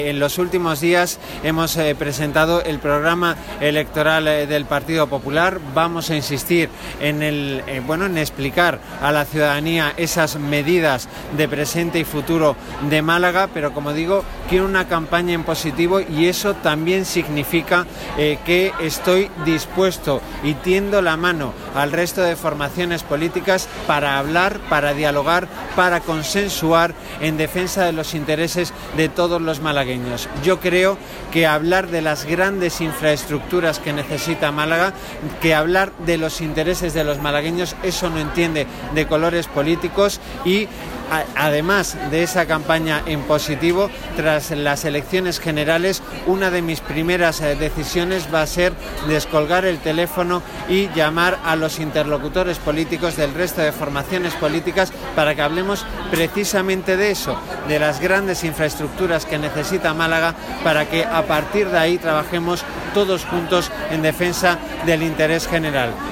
En los últimos días hemos presentado el programa electoral del Partido Popular. Vamos a insistir en explicar a la ciudadanía esas medidas de presente y futuro de Málaga, pero como digo, quiero una campaña en positivo y eso también significa que estoy dispuesto y tiendo la mano al resto de formaciones políticas para hablar, para dialogar, para consensuar en defensa de los intereses de todos los malagueños. Yo creo que hablar de las grandes infraestructuras que necesita Málaga, que hablar de los intereses de los malagueños, eso no entiende de colores políticos y además de esa campaña en positivo, tras las elecciones generales, una de mis primeras decisiones va a ser descolgar el teléfono y llamar a los interlocutores políticos del resto de formaciones políticas para que hablemos precisamente de eso, de las grandes infraestructuras que necesita Málaga, para que a partir de ahí trabajemos todos juntos en defensa del interés general.